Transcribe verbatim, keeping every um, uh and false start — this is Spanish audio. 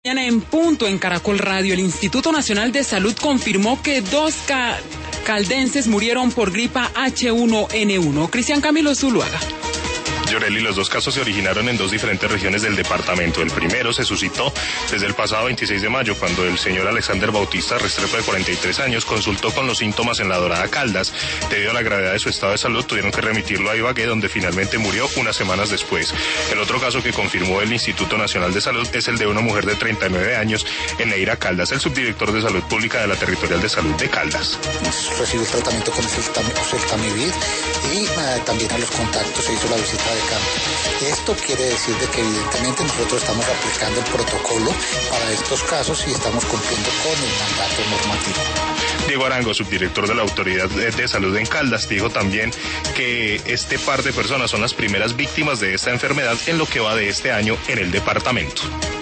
En punto en Caracol Radio, el Instituto Nacional de Salud confirmó que dos ca caldenses murieron por gripa H uno N uno. Cristian Camilo Zuluaga. Yoreli, los dos casos se originaron en dos diferentes regiones del departamento. El primero se suscitó desde el pasado veintiséis de mayo, cuando el señor Alexander Bautista Restrepo, de cuarenta y tres años, consultó con los síntomas en La Dorada, Caldas. Debido a la gravedad de su estado de salud, tuvieron que remitirlo a Ibagué, donde finalmente murió unas semanas después. El otro caso que confirmó el Instituto Nacional de Salud es el de una mujer de treinta y nueve años en Neira, Caldas. El subdirector de Salud Pública de la Territorial de Salud de Caldas. Recibió el tratamiento con oseltamivir y uh, también a los contactos se hizo la visita de campo. Esto quiere decir de que evidentemente nosotros estamos aplicando el protocolo para estos casos y estamos cumpliendo con el mandato normativo. Diego Arango, subdirector de la Autoridad de Salud en Caldas, dijo también que este par de personas son las primeras víctimas de esta enfermedad en lo que va de este año en el departamento.